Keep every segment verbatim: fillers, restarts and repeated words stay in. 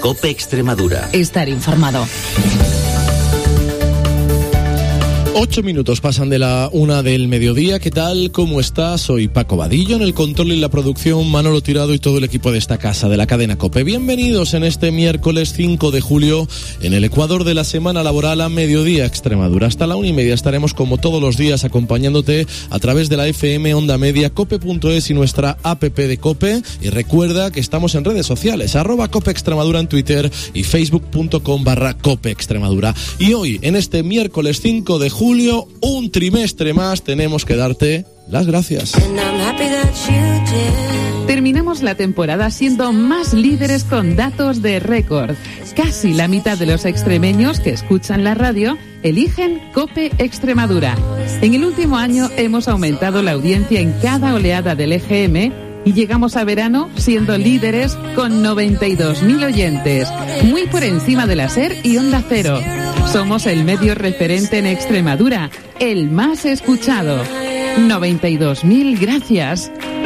COPE Extremadura. Estar informado. Ocho minutos pasan de la una del mediodía. ¿Qué tal? ¿Cómo estás? Soy Paco Vadillo, en el control y la producción Manolo Tirado y todo el equipo de esta casa, de la cadena COPE. Bienvenidos en este miércoles cinco de julio, en el Ecuador de la semana laboral a mediodía Extremadura. Hasta la una y media estaremos como todos los días acompañándote a través de la F M Onda Media, cope punto es y nuestra app de COPE. Y recuerda que estamos en redes sociales, arroba COPE Extremadura en Twitter y facebook punto com barra COPE Extremadura. Y hoy, en este miércoles cinco de julio, Julio, un trimestre más, tenemos que darte las gracias. Terminamos la temporada siendo más líderes con datos de récord. Casi la mitad de los extremeños que escuchan la radio eligen COPE Extremadura. En el último año hemos aumentado la audiencia en cada oleada del E G M y llegamos a verano siendo líderes con noventa y dos mil oyentes, muy por encima de la SER y Onda Cero. Somos el medio referente en Extremadura, el más escuchado. noventa y dos mil gracias.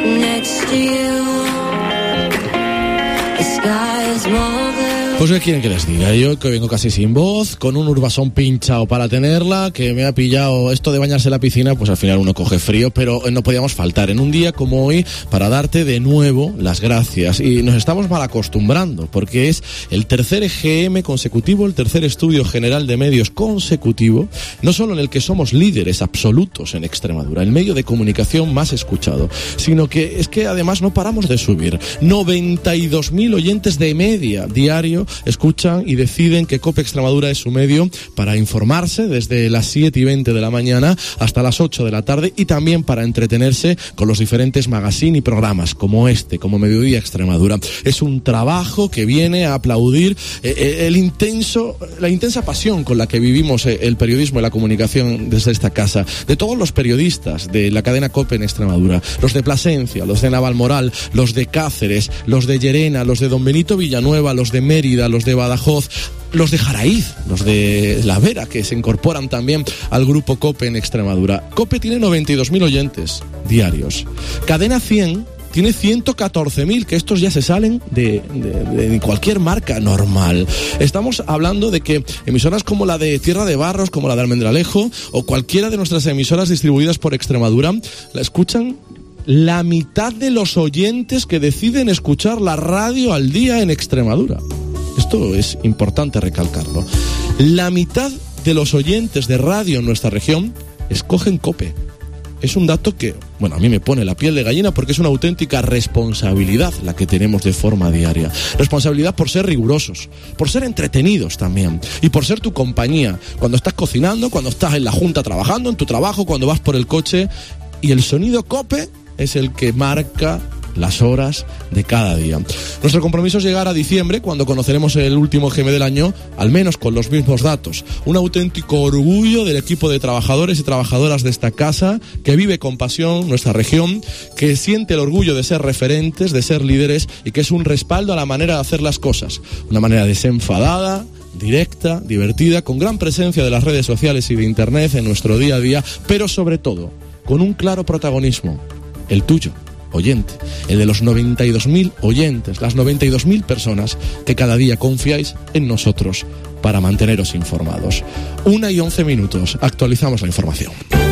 Pues ¿qué quieren que les diga? Yo que vengo casi sin voz, con un urbasón pinchado para tenerla, que me ha pillado esto de bañarse en la piscina, pues al final uno coge frío, pero no podíamos faltar en un día como hoy para darte de nuevo las gracias. Y nos estamos mal acostumbrando, porque es el tercer E G M consecutivo, el tercer estudio general de medios consecutivo, no solo en el que somos líderes absolutos en Extremadura, el medio de comunicación más escuchado, sino que es que además no paramos de subir. noventa y dos mil oyentes de media diario escuchan y deciden que COPE Extremadura es su medio para informarse desde las siete y veinte de la mañana hasta las ocho de la tarde, y también para entretenerse con los diferentes magazine y programas como este, como Mediodía Extremadura. Es un trabajo que viene a aplaudir eh, el intenso, la intensa pasión con la que vivimos eh, el periodismo y la comunicación desde esta casa, de todos los periodistas de la cadena COPE en Extremadura, los de Plasencia, los de Navalmoral, los de Cáceres, los de Llerena, los de Don Benito Villanueva, los de Mérida, los de Badajoz, los de Jaraíz, los de La Vera, que se incorporan también al grupo COPE en Extremadura. COPE tiene noventa y dos mil oyentes diarios. Cadena cien tiene ciento catorce mil, que estos ya se salen de, de, de cualquier marca normal. Estamos hablando de que emisoras como la de Tierra de Barros, como la de Almendralejo, o cualquiera de nuestras emisoras distribuidas por Extremadura, la escuchan la mitad de los oyentes que deciden escuchar la radio al día en Extremadura. Esto es importante recalcarlo. La mitad de los oyentes de radio en nuestra región escogen COPE. Es un dato que, bueno, a mí me pone la piel de gallina, porque es una auténtica responsabilidad la que tenemos de forma diaria. Responsabilidad por ser rigurosos, por ser entretenidos también, y por ser tu compañía cuando estás cocinando, cuando estás en la junta trabajando, en tu trabajo, cuando vas por el coche. Y el sonido COPE es el que marca las horas de cada día. Nuestro compromiso es llegar a diciembre, cuando conoceremos el último G M del año, al menos con los mismos datos. Un auténtico orgullo del equipo de trabajadores y trabajadoras de esta casa, que vive con pasión nuestra región, que siente el orgullo de ser referentes, de ser líderes, y que es un respaldo a la manera de hacer las cosas. Una manera desenfadada, directa, divertida, con gran presencia de las redes sociales y de internet en nuestro día a día, pero sobre todo, con un claro protagonismo, el tuyo, oyente, el de los noventa y dos mil oyentes, las noventa y dos mil personas que cada día confiáis en nosotros para manteneros informados. Una y once minutos, actualizamos la información.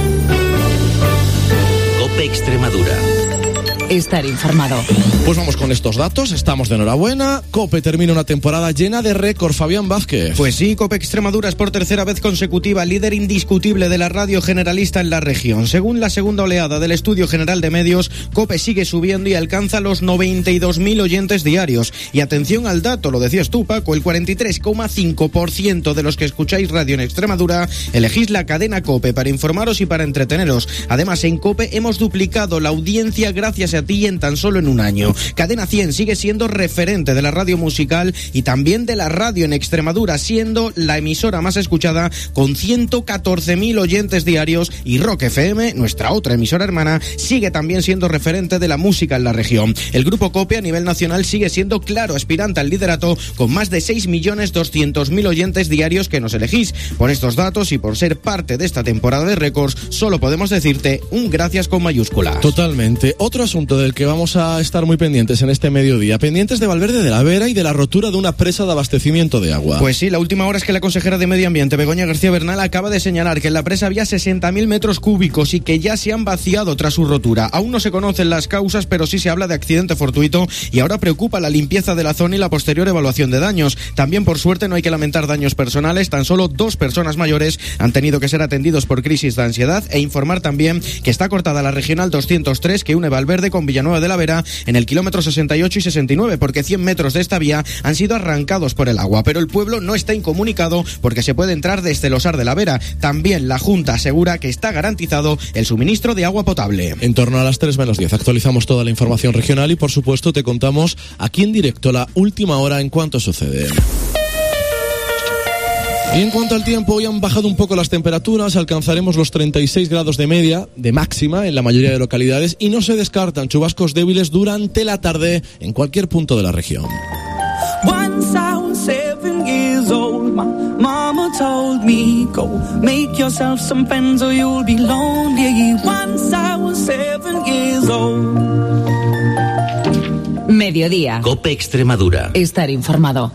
COPE Extremadura. Estar informado. Pues vamos con estos datos, estamos de enhorabuena. COPE termina una temporada llena de récord. Fabián Vázquez. Pues sí, COPE Extremadura es por tercera vez consecutiva líder indiscutible de la radio generalista en la región. Según la segunda oleada del Estudio General de Medios, COPE sigue subiendo y alcanza los noventa y dos mil oyentes diarios. Y atención al dato, lo decías tú, Paco, el cuarenta y tres coma cinco por ciento de los que escucháis radio en Extremadura elegís la cadena COPE para informaros y para entreteneros. Además, en COPE hemos duplicado la audiencia gracias a ti en tan solo en un año. Cadena cien sigue siendo referente de la radio musical y también de la radio en Extremadura, siendo la emisora más escuchada con ciento catorce mil oyentes diarios, y Rock F M, nuestra otra emisora hermana, sigue también siendo referente de la música en la región. El grupo COPE a nivel nacional sigue siendo claro aspirante al liderato con más de seis millones doscientos mil oyentes diarios que nos elegís. Por estos datos y por ser parte de esta temporada de récords, solo podemos decirte un gracias con mayúscula. Totalmente. Otro asunto asunto del que vamos a estar muy pendientes en este mediodía. Pendientes de Valverde de la Vera y de la rotura de una presa de abastecimiento de agua. Pues sí, la última hora es que la consejera de Medio Ambiente, Begoña García Bernal, acaba de señalar que en la presa había sesenta mil metros cúbicos y que ya se han vaciado tras su rotura. Aún no se conocen las causas, pero sí se habla de accidente fortuito y ahora preocupa la limpieza de la zona y la posterior evaluación de daños. También, por suerte, no hay que lamentar daños personales. Tan solo dos personas mayores han tenido que ser atendidos por crisis de ansiedad, e informar también que está cortada la regional doscientos tres que une Valverde con Villanueva de la Vera en el kilómetro sesenta y ocho y sesenta y nueve, porque cien metros de esta vía han sido arrancados por el agua, pero el pueblo no está incomunicado porque se puede entrar desde el Osar de la Vera. También la Junta asegura que está garantizado el suministro de agua potable. En torno a las tres menos diez actualizamos toda la información regional y, por supuesto, te contamos aquí en directo la última hora en cuanto sucede. Y en cuanto al tiempo, hoy han bajado un poco las temperaturas, alcanzaremos los treinta y seis grados de media, de máxima en la mayoría de localidades, y no se descartan chubascos débiles durante la tarde en cualquier punto de la región. Once I was seven years old, my mama told me, go make yourself some friends or you'll be lonely. Once I was seven years old. Mediodía. COPE Extremadura. Estar informado.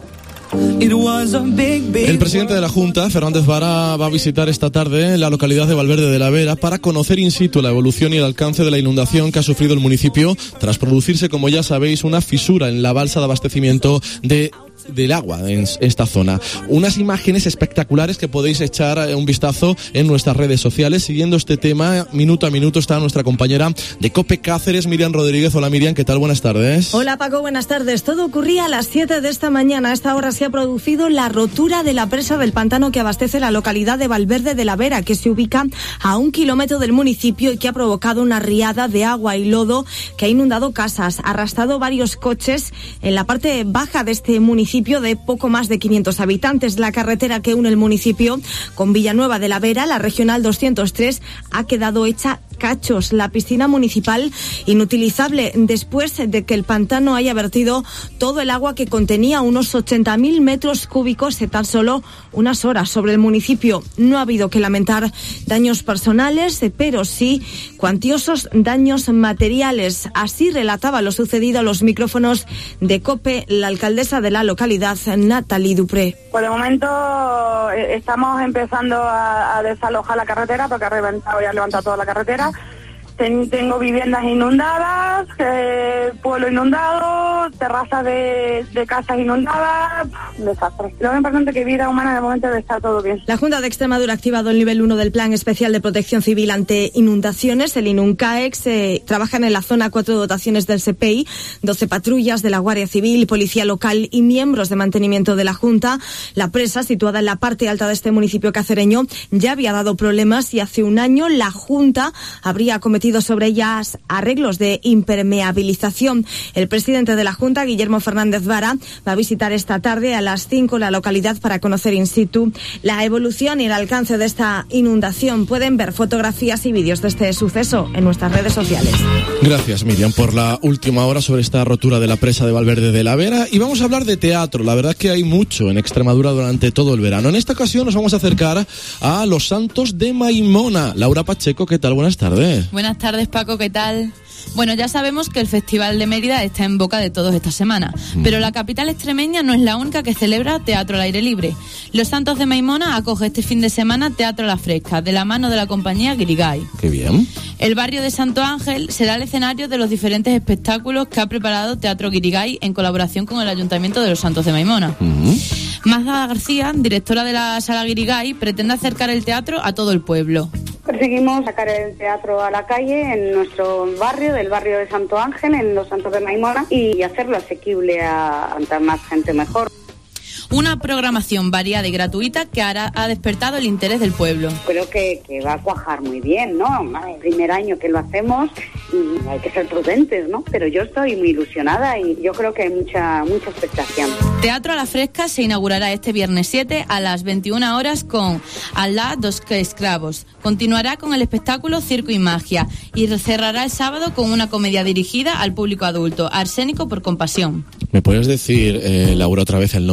El presidente de la Junta, Fernández Vara, va a visitar esta tarde la localidad de Valverde de la Vera para conocer in situ la evolución y el alcance de la inundación que ha sufrido el municipio tras producirse, como ya sabéis, una fisura en la balsa de abastecimiento de del agua en esta zona. Unas imágenes espectaculares que podéis echar un vistazo en nuestras redes sociales. Siguiendo este tema, minuto a minuto, está nuestra compañera de COPE Cáceres, Miriam Rodríguez. Hola Miriam, ¿qué tal? Buenas tardes. Hola Paco, buenas tardes. Todo ocurría a las siete de esta mañana. A esta hora se ha producido la rotura de la presa del pantano que abastece la localidad de Valverde de la Vera, que se ubica a un kilómetro del municipio y que ha provocado una riada de agua y lodo que ha inundado casas, ha arrastrado varios coches en la parte baja de este municipio de poco más de quinientos habitantes. La carretera que une el municipio con Villanueva de la Vera, la regional doscientos tres, ha quedado hecha cachos. La piscina municipal inutilizable después de que el pantano haya vertido todo el agua que contenía, unos ochenta mil metros cúbicos en tan solo unas horas sobre el municipio. No ha habido que lamentar daños personales, pero sí cuantiosos daños materiales. Así relataba lo sucedido a los micrófonos de COPE la alcaldesa de la localidad, Natalie Dupré. Por el momento estamos empezando a, a desalojar la carretera porque ha reventado y ha levantado toda la carretera. Ten, tengo viviendas inundadas, eh, pueblo inundado, terrazas de, de casas inundadas, desastre. Lo más importante es que vida humana de momento está todo bien. La Junta de Extremadura ha activado el nivel uno del Plan Especial de Protección Civil ante inundaciones. El INUNCAEX eh, trabajan en la zona cuatro dotaciones del S P I, doce patrullas de la Guardia Civil, Policía Local y miembros de mantenimiento de la Junta. La presa, situada en la parte alta de este municipio cacereño, ya había dado problemas y hace un año la Junta habría cometido sobre ellas arreglos de impermeabilización. El presidente de la Junta, Guillermo Fernández Vara, va a visitar esta tarde a las cinco la localidad para conocer in situ la evolución y el alcance de esta inundación. Pueden ver fotografías y vídeos de este suceso en nuestras redes sociales. Gracias, Miriam, por la última hora sobre esta rotura de la presa de Valverde de la Vera. Y vamos a hablar de teatro. La verdad es que hay mucho en Extremadura durante todo el verano. En esta ocasión nos vamos a acercar a Los Santos de Maimona. Laura Pacheco, ¿qué tal? Buenas tardes. Buenas tardes, Paco, ¿qué tal? Bueno, ya sabemos que el Festival de Mérida está en boca de todos esta semana, mm. pero la capital extremeña no es la única que celebra teatro al aire libre. Los Santos de Maimona acoge este fin de semana Teatro a la Fresca, de la mano de la compañía Guirigay. ¡Qué bien! El barrio de Santo Ángel será el escenario de los diferentes espectáculos que ha preparado Teatro Guirigay en colaboración con el Ayuntamiento de Los Santos de Maimona. Mm. Magda García, directora de la Sala Guirigay, pretende acercar el teatro a todo el pueblo. Perseguimos sacar el teatro a la calle en nuestro barrio, del barrio de Santo Ángel, en Los Santos de Maimona, y hacerlo asequible a, a más gente mejor. Una programación variada y gratuita que hará, ha despertado el interés del pueblo. Creo que, que va a cuajar muy bien, ¿no? El primer año que lo hacemos y hay que ser prudentes, ¿no? Pero yo estoy muy ilusionada y yo creo que hay mucha mucha expectación. Teatro a la Fresca se inaugurará este viernes siete a las veintiuna horas con Alá dos Esclavos. Continuará con el espectáculo Circo y Magia y cerrará el sábado con una comedia dirigida al público adulto, Arsénico por compasión. ¿Me puedes decir, eh, Laura, otra vez el nombre de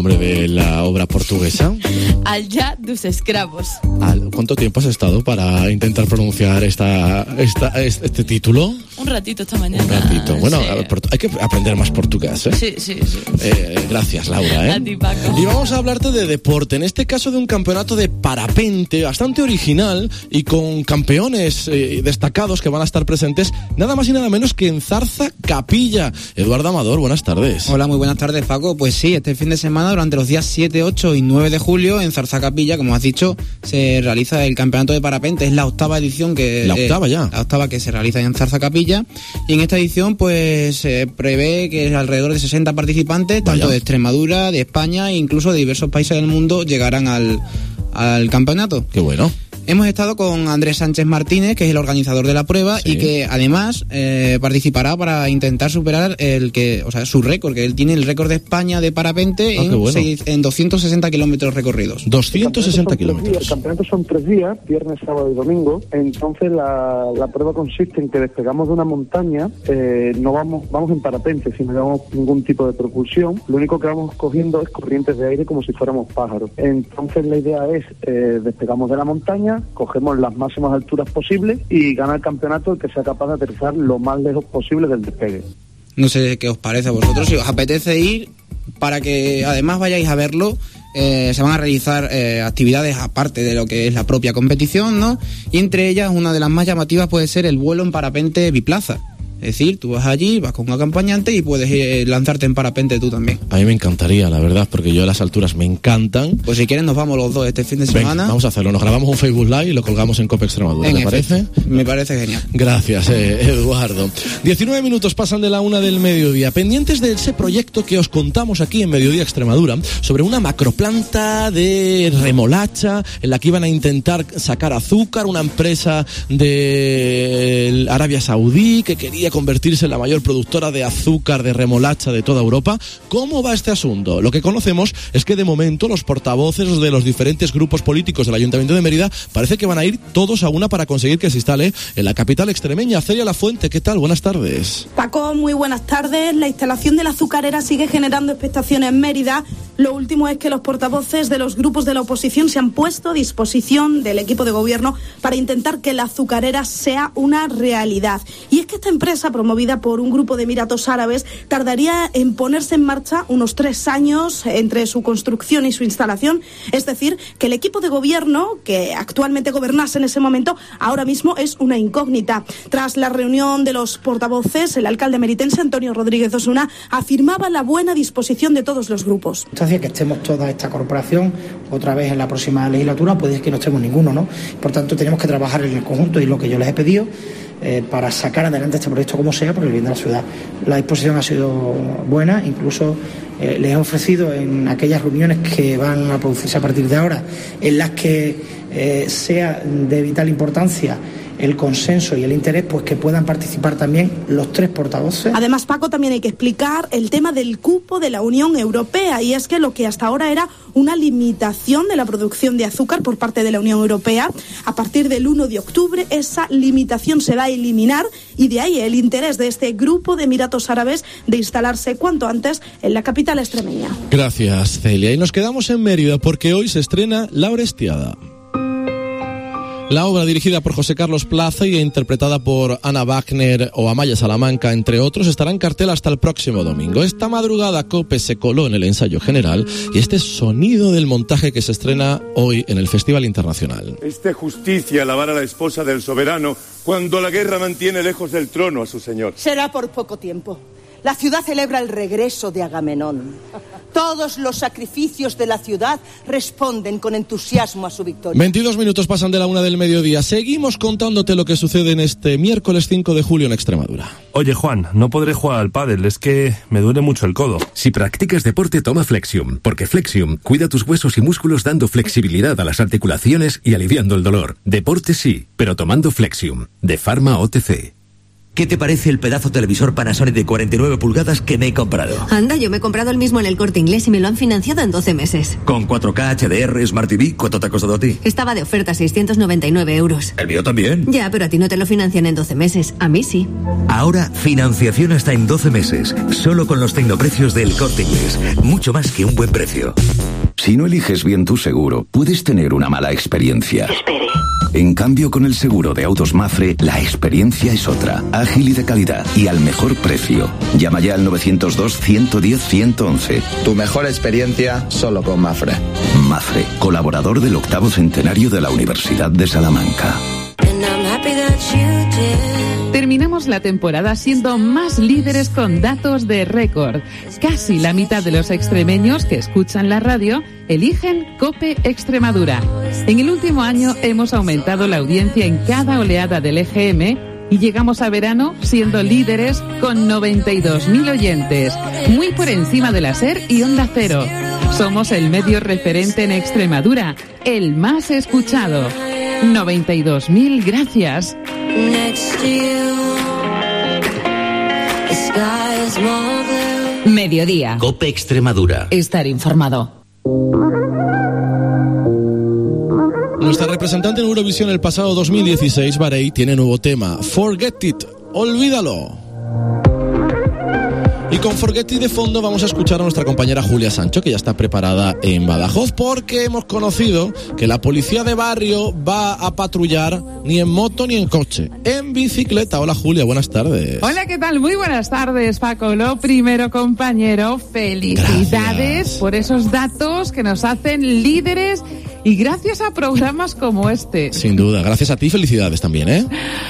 de la obra portuguesa? Allá dos escravos. ¿Cuánto tiempo has estado para intentar pronunciar esta, esta, este título? Un ratito esta mañana. Un ratito. Bueno, sí. a ver, hay que aprender más portugués, ¿eh? Sí, sí, sí. Eh, gracias, Laura, ¿eh? A ti, Paco. Y vamos a hablarte de deporte, en este caso de un campeonato de parapente bastante original y con campeones eh, destacados que van a estar presentes nada más y nada menos que en Zarza Capilla. Eduardo Amador, buenas tardes. Hola, muy buenas tardes, Paco. Pues sí, este fin de semana, durante los días siete, ocho y nueve de julio, en Zarza Capilla, como has dicho, se realiza el campeonato de parapente. Es la octava edición que... La octava eh, ya. La octava que se realiza en Zarza Capilla. Y en esta edición, pues, se prevé que alrededor de sesenta participantes, Vaya. tanto de Extremadura, de España e incluso de diversos países del mundo, llegarán al, al campeonato. Qué bueno. Hemos estado con Andrés Sánchez Martínez, que es el organizador de la prueba, sí. y que además eh, participará para intentar superar el que, o sea, su récord, que él tiene el récord de España de parapente ah, en, bueno. seis, en doscientos sesenta kilómetros recorridos. doscientos sesenta kilómetros. El campeonato son tres días, viernes, sábado y domingo. Entonces la, la prueba consiste en que despegamos de una montaña, eh, no vamos vamos en parapente, sin llevamos ningún tipo de propulsión. Lo único que vamos cogiendo es corrientes de aire como si fuéramos pájaros. Entonces la idea es, eh, despegamos de la montaña, cogemos las máximas alturas posibles y gana el campeonato el que sea capaz de aterrizar lo más lejos posible del despegue. No sé qué os parece a vosotros, si os apetece ir, para que además vayáis a verlo. Eh, se van a realizar eh, actividades aparte de lo que es la propia competición, ¿no? Y entre ellas, una de las más llamativas puede ser el vuelo en parapente biplaza. Es decir, tú vas allí, vas con un acompañante y puedes eh, lanzarte en parapente tú también. A mí me encantaría, la verdad, porque yo las alturas me encantan. Pues si quieres nos vamos los dos este fin de semana. Venga, vamos a hacerlo, nos grabamos un Facebook Live y lo colgamos en Cope Extremadura, ¿te parece? Me parece genial. Gracias, eh, Eduardo. diecinueve minutos pasan de la una del mediodía, pendientes de ese proyecto que os contamos aquí en Mediodía Extremadura, sobre una macroplanta de remolacha en la que iban a intentar sacar azúcar, una empresa de Arabia Saudí que quería convertirse en la mayor productora de azúcar de remolacha de toda Europa. ¿Cómo va este asunto? Lo que conocemos es que de momento los portavoces de los diferentes grupos políticos del Ayuntamiento de Mérida parece que van a ir todos a una para conseguir que se instale en la capital extremeña. Celia Lafuente, ¿qué tal? Buenas tardes. Paco, muy buenas tardes. La instalación de la azucarera sigue generando expectación en Mérida. Lo último es que los portavoces de los grupos de la oposición se han puesto a disposición del equipo de gobierno para intentar que la azucarera sea una realidad. Y es que esta empresa, promovida por un grupo de Emiratos Árabes, tardaría en ponerse en marcha unos tres años entre su construcción y su instalación. Es decir, que el equipo de gobierno que actualmente gobernase en ese momento ahora mismo es una incógnita. Tras la reunión de los portavoces, el alcalde meritense Antonio Rodríguez Osuna afirmaba la buena disposición de todos los grupos. Entonces, que estemos toda esta corporación otra vez en la próxima legislatura, puede que no estemos ninguno, ¿no? Por tanto, tenemos que trabajar en el conjunto y lo que yo les he pedido Eh, para sacar adelante este proyecto como sea por el bien de la ciudad. La disposición ha sido buena, incluso eh, les he ofrecido en aquellas reuniones que van a producirse a partir de ahora, en las que eh, sea de vital importancia el consenso y el interés, pues que puedan participar también los tres portavoces. Además, Paco, también hay que explicar el tema del cupo de la Unión Europea, y es que lo que hasta ahora era una limitación de la producción de azúcar por parte de la Unión Europea, a partir del uno de octubre esa limitación se va a eliminar, y de ahí el interés de este grupo de Emiratos Árabes de instalarse cuanto antes en la capital extremeña. Gracias, Celia. Y nos quedamos en Mérida porque hoy se estrena La Orestiada. La obra, dirigida por José Carlos Plaza y interpretada por Ana Wagner o Amaya Salamanca, entre otros, estará en cartel hasta el próximo domingo. Esta madrugada COPE se coló en el ensayo general y este sonido del montaje que se estrena hoy en el Festival Internacional. ¿Es de justicia alabar a la esposa del soberano cuando la guerra mantiene lejos del trono a su señor? Será por poco tiempo. La ciudad celebra el regreso de Agamenón. Todos los sacrificios de la ciudad responden con entusiasmo a su victoria. veintidós minutos pasan de la una del mediodía. Seguimos contándote lo que sucede en este miércoles cinco de julio en Extremadura. Oye, Juan, no podré jugar al pádel, es que me duele mucho el codo. Si practicas deporte, toma Flexium, porque Flexium cuida tus huesos y músculos dando flexibilidad a las articulaciones y aliviando el dolor. Deporte sí, pero tomando Flexium, de Pharma O T C. ¿Qué te parece el pedazo televisor Panasonic de cuarenta y nueve pulgadas que me he comprado? Anda, yo me he comprado el mismo en el Corte Inglés y me lo han financiado en doce meses. Con cuatro K, H D R, Smart T V, ¿cuánto te ha costado a ti? Estaba de oferta, seiscientos noventa y nueve euros. El mío también. Ya, pero a ti no te lo financian en doce meses. A mí sí. Ahora, financiación hasta en doce meses. Solo con los tecnoprecios del Corte Inglés. Mucho más que un buen precio. Si no eliges bien tu seguro, puedes tener una mala experiencia. Espere. En cambio, con el seguro de autos Mafre, la experiencia es otra, ágil y de calidad, y al mejor precio. Llama ya al novecientos dos, ciento diez, ciento once. Tu mejor experiencia solo con Mafre. Mafre, colaborador del octavo centenario de la Universidad de Salamanca. Terminamos la temporada siendo más líderes con datos de récord. Casi la mitad de los extremeños que escuchan la radio eligen COPE Extremadura. En el último año hemos aumentado la audiencia en cada oleada del E G M y llegamos a verano siendo líderes con noventa y dos mil oyentes, muy por encima de la SER y Onda Cero. Somos el medio referente en Extremadura, el más escuchado. noventa y dos mil gracias. Mediodía. COPE Extremadura. Estar informado. Nuestra representante en Eurovisión el pasado dos mil dieciséis, Barei, tiene nuevo tema. Forget It. Olvídalo. Y con Forget It de fondo vamos a escuchar a nuestra compañera Julia Sancho, que ya está preparada en Badajoz, porque hemos conocido que la policía de barrio va a patrullar ni en moto ni en coche, en bicicleta. Hola Julia, buenas tardes. Hola, ¿qué tal? Muy buenas tardes, Paco. Lo primero, compañero, felicidades Gracias. Por esos datos que nos hacen líderes y gracias a programas como este. Sin duda, gracias a ti, felicidades también, ¿eh?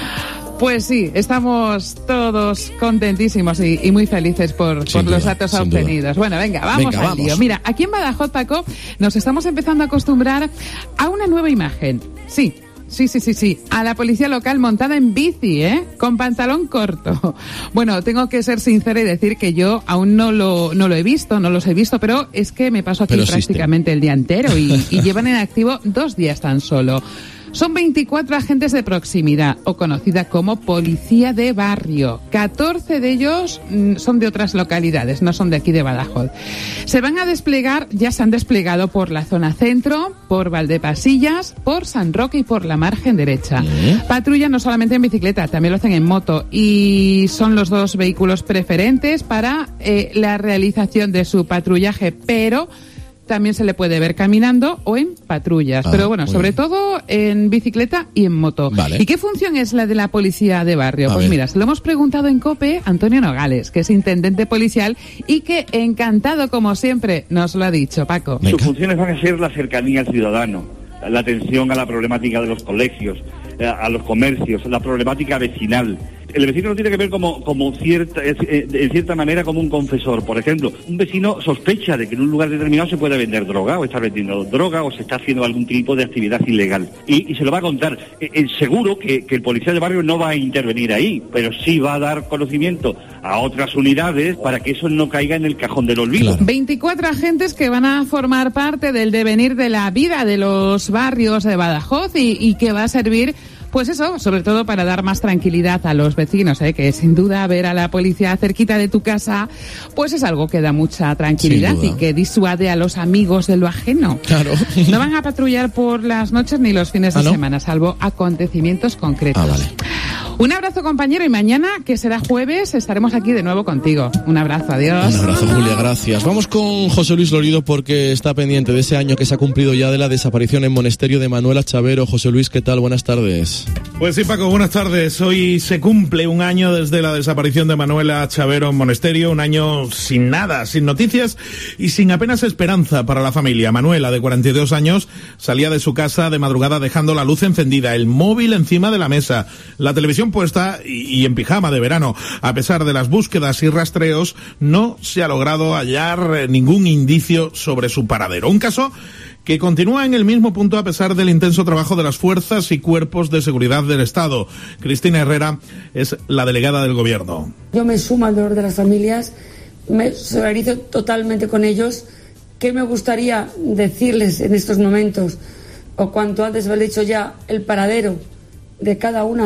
Pues sí, estamos todos contentísimos y, y muy felices por, por los datos obtenidos. Bueno, venga, vamos venga, al vamos. lío. Mira, aquí en Badajoz, Paco, nos estamos empezando a acostumbrar a una nueva imagen. Sí, sí, sí, sí, sí. A la policía local montada en bici, ¿eh? Con pantalón corto. Bueno, tengo que ser sincera y decir que yo aún no lo, no lo he visto, no los he visto, pero es que me paso aquí pero prácticamente el día entero y, y llevan en activo dos días tan solo. Son veinticuatro agentes de proximidad, o conocida como policía de barrio. catorce de ellos mm, son de otras localidades, no son de aquí de Badajoz. Se van a desplegar, ya se han desplegado por la zona centro, por Valdepasillas, por San Roque y por la margen derecha. ¿Eh? Patrullan no solamente en bicicleta, también lo hacen en moto y son los dos vehículos preferentes para eh, la realización de su patrullaje, pero también se le puede ver caminando o en patrullas, ah, pero bueno, sobre bien. todo en bicicleta y en moto. Vale. ¿Y qué función es la de la policía de barrio? A pues ver. mira, se lo hemos preguntado en COPE Antonio Nogales, que es intendente policial y que encantado como siempre nos lo ha dicho, Paco. Venga. Sus funciones van a ser la cercanía al ciudadano, la atención a la problemática de los colegios, a los comercios, la problemática vecinal. El vecino no tiene que ver como, como cierta, en cierta manera como un confesor. Por ejemplo, un vecino sospecha de que en un lugar determinado se puede vender droga, o está vendiendo droga, o se está haciendo algún tipo de actividad ilegal. Y, y se lo va a contar. Eh, seguro que, que el policía de barrio no va a intervenir ahí, pero sí va a dar conocimiento a otras unidades para que eso no caiga en el cajón del olvido. Claro. veinticuatro agentes que van a formar parte del devenir de la vida de los barrios de Badajoz y, y que va a servir... Pues eso, sobre todo para dar más tranquilidad a los vecinos, ¿eh? Que sin duda ver a la policía cerquita de tu casa, pues es algo que da mucha tranquilidad y que disuade a los amigos de lo ajeno. Claro. No van a patrullar por las noches ni los fines de ¿Ah, no? semana, salvo acontecimientos concretos. Ah, vale. Un abrazo, compañero, y mañana, que será jueves, estaremos aquí de nuevo contigo. Un abrazo, adiós. Un abrazo, Julia, gracias. Vamos con José Luis Lorido porque está pendiente de ese año que se ha cumplido ya de la desaparición en Monesterio de Manuela Chavero. José Luis, ¿qué tal? Buenas tardes. Pues sí, Paco, buenas tardes. Hoy se cumple un año desde la desaparición de Manuela Chavero en Monesterio, un año sin nada, sin noticias y sin apenas esperanza para la familia. Manuela, de cuarenta y dos años, salía de su casa de madrugada dejando la luz encendida, el móvil encima de la mesa, la televisión puesta y, y en pijama de verano. A pesar de las búsquedas y rastreos, no se ha logrado hallar ningún indicio sobre su paradero. Un caso que continúa en el mismo punto a pesar del intenso trabajo de las fuerzas y cuerpos de seguridad del Estado. Cristina Herrera es la delegada del Gobierno. Yo me sumo al dolor de las familias, me solidarizo totalmente con ellos. ¿Qué me gustaría decirles en estos momentos? O cuanto antes haber dicho ya el paradero de cada una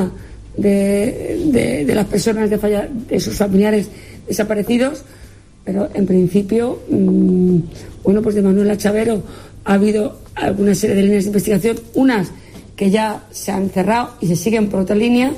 de, de, de las personas de, falla, de sus familiares desaparecidos, pero en principio, mmm, bueno, pues de Manuela Chavero ha habido alguna serie de líneas de investigación, unas que ya se han cerrado y se siguen por otra línea,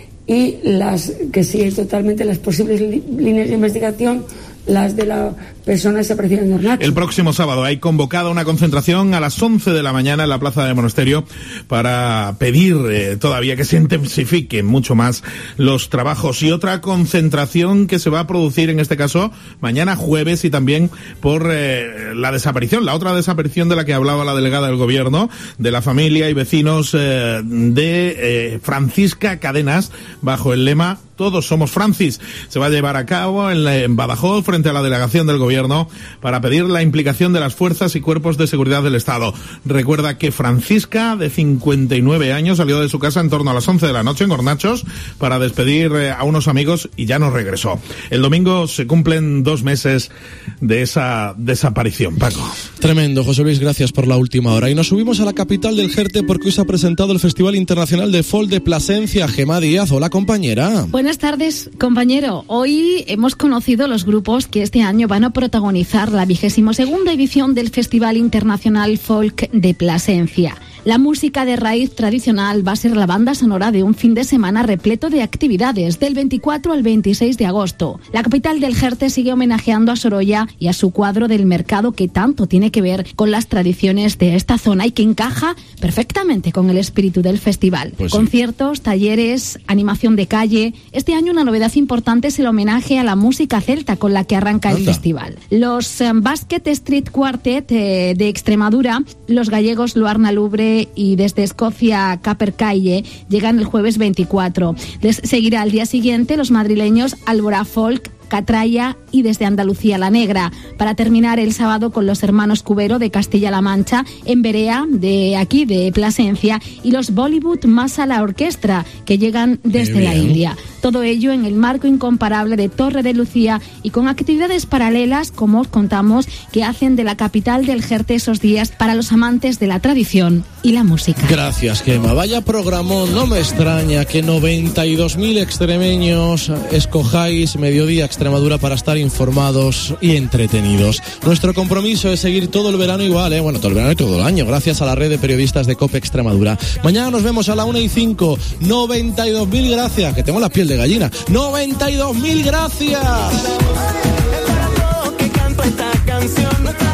y las que siguen totalmente las posibles li- líneas de investigación, las de la persona desaparecida en Hornacho. El próximo sábado hay convocada una concentración a las once de la mañana en la Plaza de Monasterio para pedir eh, todavía que se intensifiquen mucho más los trabajos, y otra concentración que se va a producir en este caso mañana jueves, y también por eh, la desaparición, la otra desaparición de la que hablaba la delegada del gobierno, de la familia y vecinos eh, de eh, Francisca Cadenas, bajo el lema Todos somos Francis. Se va a llevar a cabo en, la, en Badajoz, frente a la delegación del gobierno, para pedir la implicación de las fuerzas y cuerpos de seguridad del Estado. Recuerda que Francisca, de cincuenta y nueve años, salió de su casa en torno a las once de la noche en Hornachos para despedir eh, a unos amigos y ya no regresó. El domingo se cumplen dos meses de esa desaparición. Paco. Tremendo, José Luis, gracias por la última hora. Y nos subimos a la capital del Jerte porque hoy se ha presentado el Festival Internacional de Folk de Plasencia. Gemma Díaz, hola compañera. Buenas tardes, compañero. Hoy hemos conocido los grupos que este año van a protagonizar la vigésimo segunda edición del Festival Internacional Folk de Plasencia. La música de raíz tradicional va a ser la banda sonora de un fin de semana repleto de actividades del veinticuatro al veintiséis de agosto. La capital del Jerte sigue homenajeando a Sorolla y a su cuadro del mercado, que tanto tiene que ver con las tradiciones de esta zona y que encaja perfectamente con el espíritu del festival. Pues sí. Conciertos, talleres, animación de calle. Este año una novedad importante es el homenaje a la música celta con la que arranca Anda. el festival. Los eh, Basket Street Quartet eh, de Extremadura, los gallegos Luarna Lubre y desde Escocia Capercaille llegan el jueves veinticuatro. Les seguirá al día siguiente los madrileños Álvora Folk, Catraya y desde Andalucía La Negra, para terminar el sábado con los hermanos Cubero de Castilla-La Mancha en Berea, de aquí de Plasencia, y los Bollywood Masala Orquestra, que llegan desde la India. Todo ello en el marco incomparable de Torre de Lucía y con actividades paralelas, como os contamos, que hacen de la capital del Jerte esos días para los amantes de la tradición y la música. Gracias, Gemma. Vaya programón, no me extraña que noventa y dos mil extremeños escojáis Mediodía Extremadura para estar informados y entretenidos. Nuestro compromiso es seguir todo el verano igual, ¿eh? Bueno, todo el verano y todo el año, gracias a la red de periodistas de COPE Extremadura. Mañana nos vemos a la una y cinco. noventa y dos mil gracias, que tengo la piel de gallina. noventa y dos mil gracias. Que canto esta canción.